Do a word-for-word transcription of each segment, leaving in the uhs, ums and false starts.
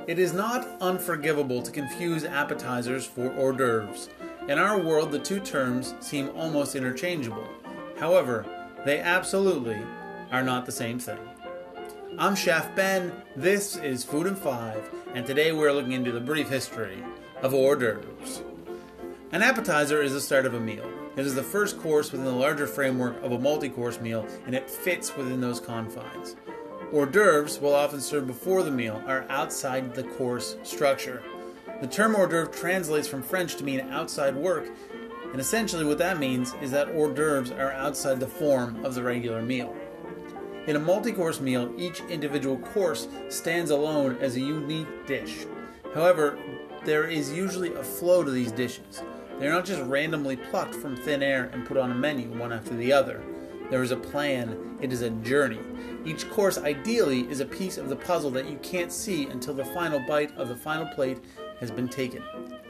It is not unforgivable to confuse appetizers for hors d'oeuvres. In our world, the two terms seem almost interchangeable. However, they absolutely are not the same thing. I'm Chef Ben, this is Food in Five, and today we're looking into the brief history of hors d'oeuvres. An appetizer is the start of a meal. It is the first course within the larger framework of a multi-course meal, and it fits within those confines. Hors d'oeuvres, while often served before the meal, are outside the course structure. The term hors d'oeuvre translates from French to mean outside work, and essentially what that means is that hors d'oeuvres are outside the form of the regular meal. In a multi-course meal, each individual course stands alone as a unique dish. However, there is usually a flow to these dishes. They are not just randomly plucked from thin air and put on a menu one after the other. There is a plan, it is a journey. Each course ideally is a piece of the puzzle that you can't see until the final bite of the final plate has been taken.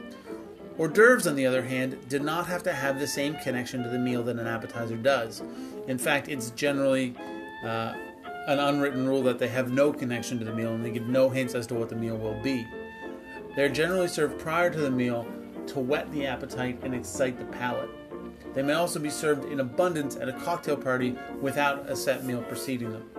Hors d'oeuvres, on the other hand, do not have to have the same connection to the meal that an appetizer does. In fact, it's generally uh, an unwritten rule that they have no connection to the meal and they give no hints as to what the meal will be. They're generally served prior to the meal to whet the appetite and excite the palate. They may also be served in abundance at a cocktail party without a set meal preceding them.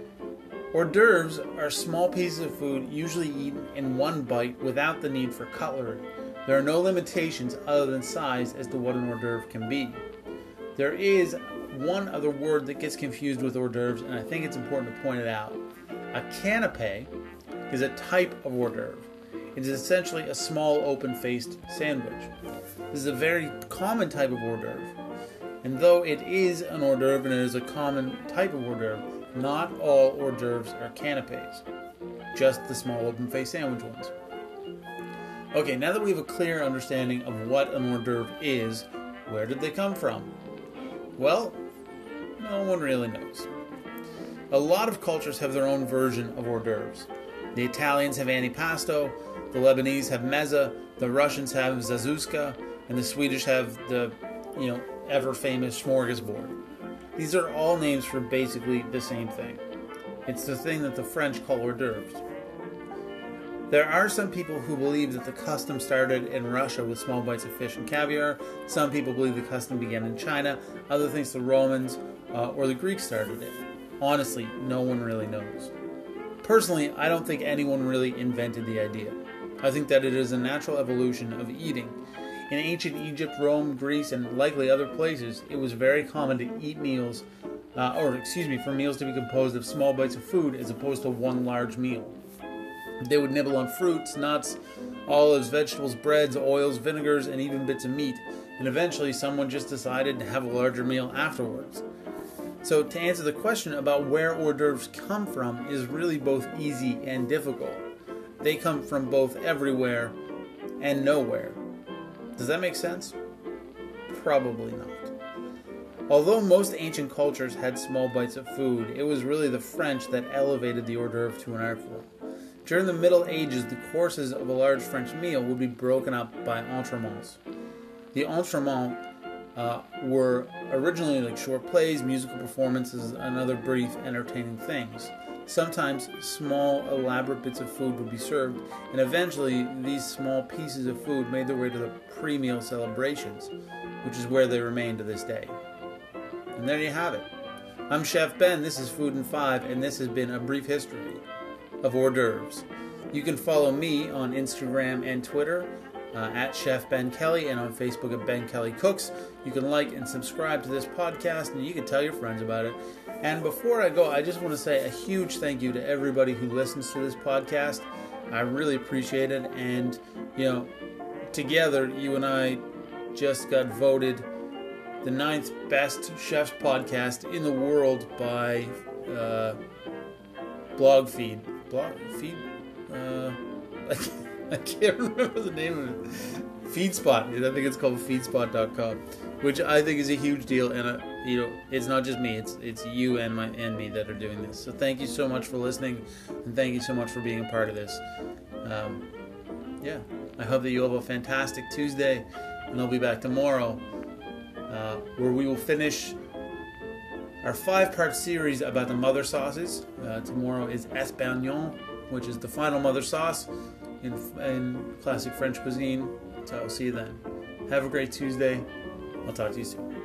Hors d'oeuvres are small pieces of food usually eaten in one bite without the need for cutlery. There are no limitations other than size as to what an hors d'oeuvre can be. There is one other word that gets confused with hors d'oeuvres, and I think it's important to point it out. A canapé is a type of hors d'oeuvre. It is essentially a small open-faced sandwich. This is a very common type of hors d'oeuvre. And though it is an hors d'oeuvre and it is a common type of hors d'oeuvre, not all hors d'oeuvres are canapés. Just the small open-faced sandwich ones. Okay, now that we have a clear understanding of what an hors d'oeuvre is, where did they come from? Well, no one really knows. A lot of cultures have their own version of hors d'oeuvres. The Italians have antipasto, the Lebanese have mezza, the Russians have zazuska, and the Swedish have the, you know, ever-famous smorgasbord. These are all names for basically the same thing. It's the thing that the French call hors d'oeuvres. There are some people who believe that the custom started in Russia with small bites of fish and caviar. Some people believe the custom began in China. Others think the Romans uh, or the Greeks started it. Honestly, no one really knows. Personally, I don't think anyone really invented the idea. I think that it is a natural evolution of eating. In ancient Egypt, Rome, Greece, and likely other places, it was very common to eat meals, uh, or excuse me, for meals to be composed of small bites of food as opposed to one large meal. They would nibble on fruits, nuts, olives, vegetables, breads, oils, vinegars, and even bits of meat. And eventually someone just decided to have a larger meal afterwards. So to answer the question about where hors d'oeuvres come from is really both easy and difficult. They come from both everywhere and nowhere. Does that make sense? Probably not. Although most ancient cultures had small bites of food, it was really the French that elevated the hors d'oeuvre to an art form. During the Middle Ages, the courses of a large French meal would be broken up by entremets. The entremets uh, were originally like short plays, musical performances, and other brief, entertaining things. Sometimes small, elaborate bits of food would be served, and eventually these small pieces of food made their way to the pre-meal celebrations, which is where they remain to this day. And there you have it. I'm Chef Ben, this is Food in Five, and this has been a brief history of hors d'oeuvres. You can follow me on Instagram and Twitter uh, at Chef Ben Kelly, and on Facebook at Ben Kelly Cooks. You can like and subscribe to this podcast, and you can tell your friends about it. And before I go, I just want to say a huge thank you to everybody who listens to this podcast. I really appreciate it. And, you know, together, you and I just got voted the ninth best chef's podcast in the world by uh, BlogFeed. BlogFeed? Uh, I, can't, I can't remember the name of it. FeedSpot. I think it's called feedspot dot com, which I think is a huge deal. And uh, you know, it's not just me; it's it's you and my and me that are doing this. So thank you so much for listening, and thank you so much for being a part of this. Um, yeah, I hope that you have a fantastic Tuesday, and I'll be back tomorrow, uh, where we will finish our five-part series about the mother sauces. Uh, tomorrow is Espagnol, which is the final mother sauce in, in classic French cuisine. So I'll see you then. Have a great Tuesday. I'll talk to you soon.